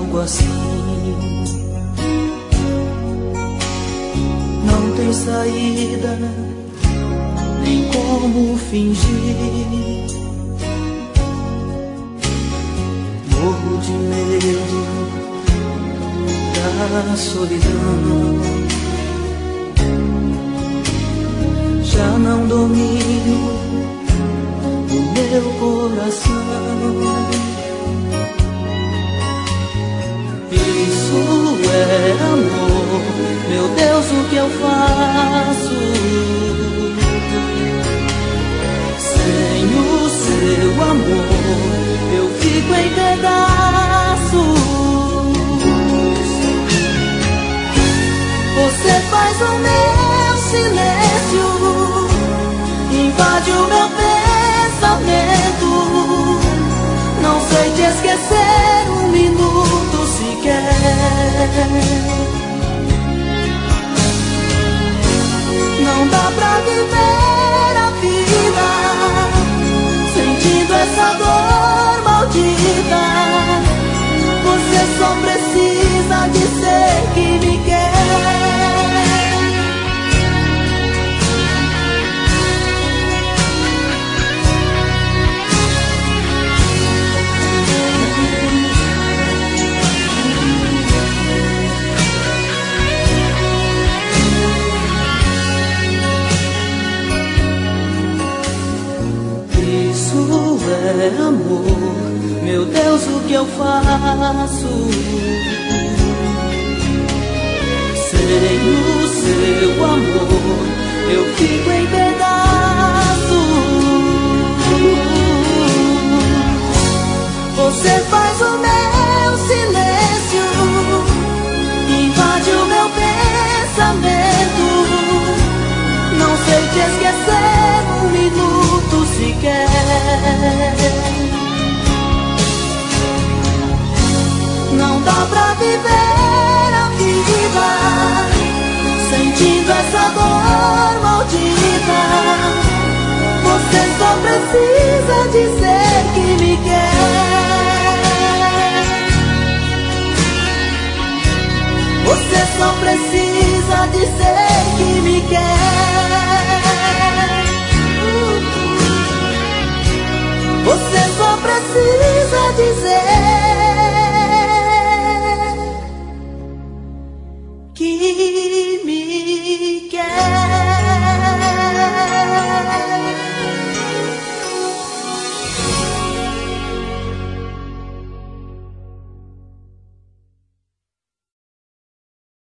algo assim. Não tem saída, nem como fingir. Morro de medo da solidão. Já não domino o meu coração. Isso é amor, meu Deus, o que eu faço? Sem o seu amor, eu fico em pedaços. Você faz o meu silêncio, invade o meu pensamento. Não sei te esquecer um minuto sequer. Não dá pra viver a vida sentindo essa dor maldita. Você só precisa dizer que me quer. É amor, meu Deus, o que eu faço? Sem o seu amor, eu fico em pedaços. Você faz o meu silêncio, invade o meu pensamento. Não sei te esquecer um minuto sequer. Não dá pra viver a vida sentindo essa dor maldita. Você só precisa dizer que me quer. Você só precisa dizer que me quer. Você só precisa dizer que me quer.